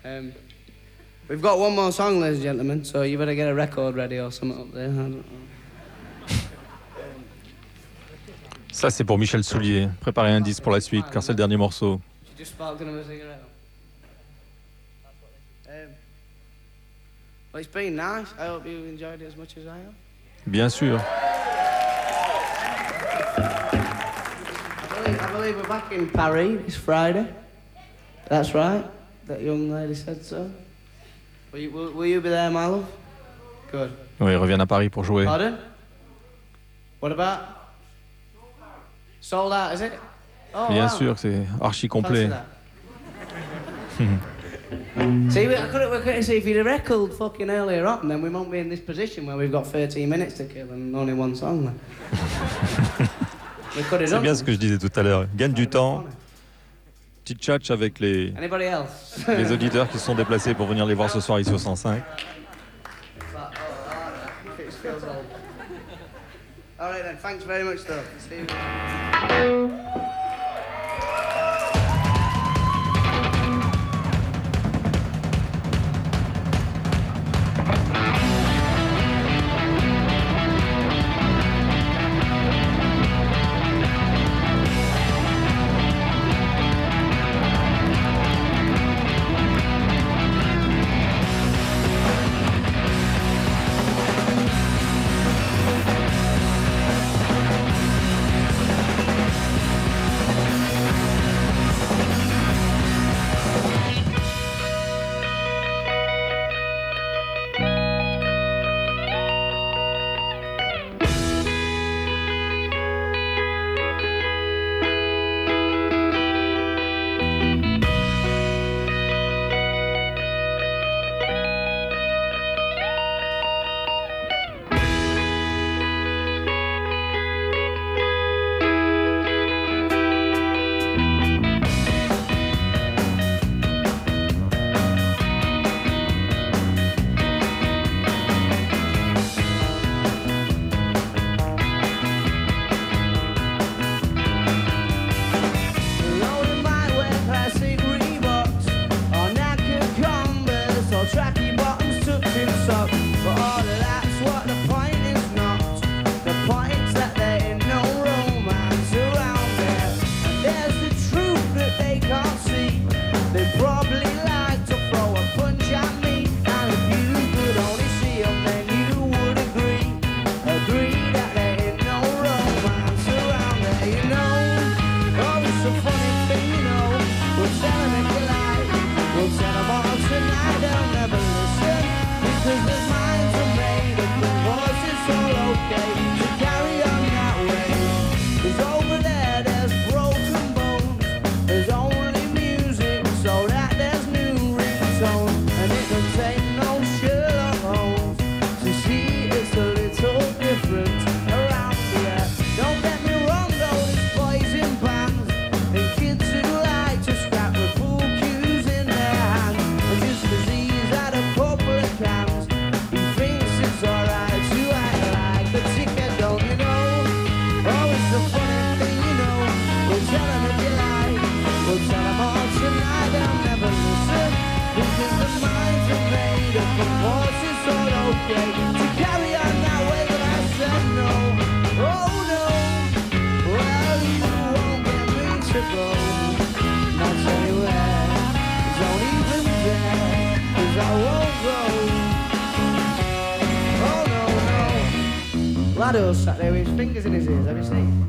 Um, we've got one more song, ladies and gentlemen, so you better get a record ready or something up there. I don't know. Ça, c'est pour Michel Soulier. Préparez un disque pour la suite, car c'est le dernier morceau. She just sparked another cigarette. Well, it's been nice. I hope you enjoyed it as much as I have. Bien sûr. I believe we're back in Paris this Friday. That's right. That young lady said so. Will you be there, my love? Good. Oui, ils reviennent à Paris pour jouer. Pardon? What about? Sold out, is it? Oh, Bien wow. sûr, c'est archi complet. See, we couldn't see if you'd have recorded fucking earlier on, then we won't be in this position where we've got 13 minutes to kill and only one song. We could have C'est done bien ce que je disais tout à l'heure. Gagne du temps. Petit tchatch avec les auditeurs qui se sont déplacés pour venir les voir ce soir ici au 105. All right then, thanks very much though. See you. Lado's sat there with his fingers in his ears, have you seen?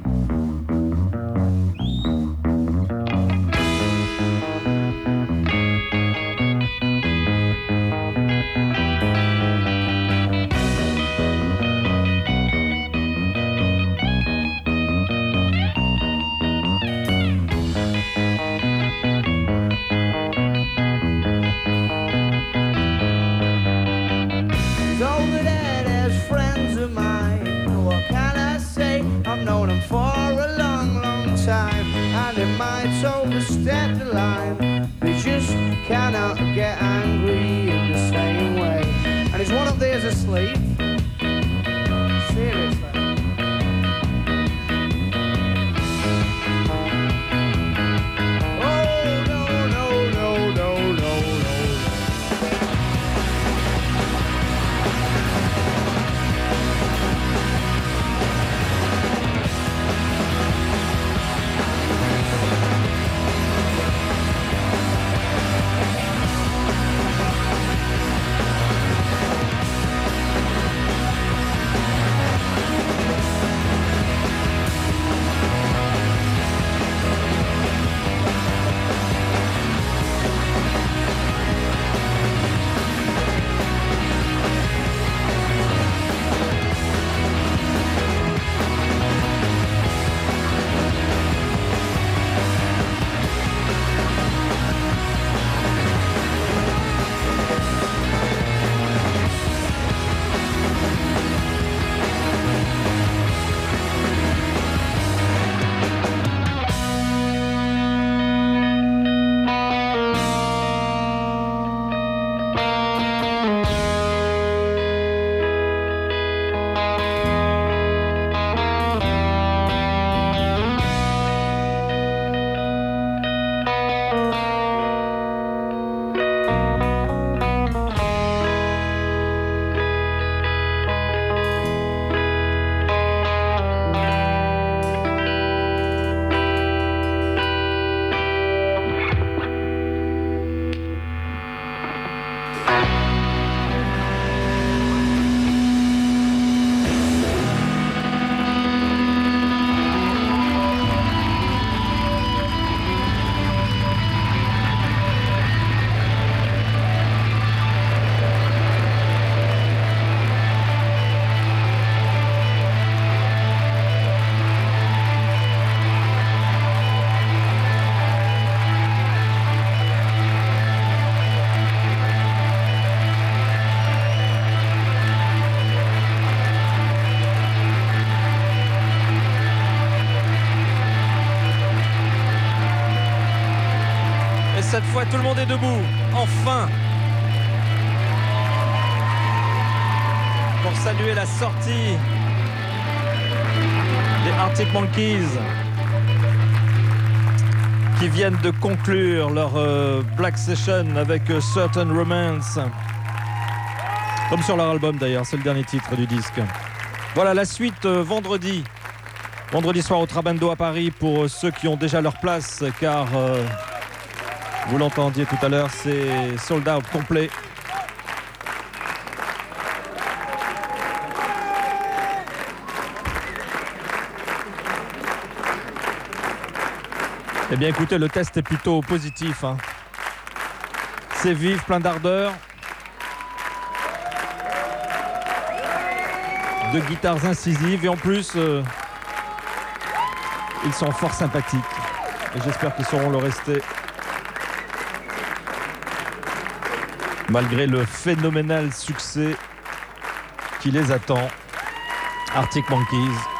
Overstep the line. They just cannot get angry in the same way. And it's one of theirs asleep. Seriously. Oh no no no no no no. cette fois, tout le monde est debout. Enfin. Pour saluer la sortie des Arctic Monkeys qui viennent de conclure leur Black Session avec Certain Romance. Comme sur leur album d'ailleurs, c'est le dernier titre du disque. Voilà la suite vendredi soir au Trabendo à Paris pour ceux qui ont déjà leur place, car vous l'entendiez tout à l'heure, c'est sold out complet. Eh bien écoutez, le test est plutôt positif, hein. C'est vif, plein d'ardeur. De guitares incisives et en plus ils sont fort sympathiques et j'espère qu'ils sauront le rester malgré le phénoménal succès qui les attend. Arctic Monkeys.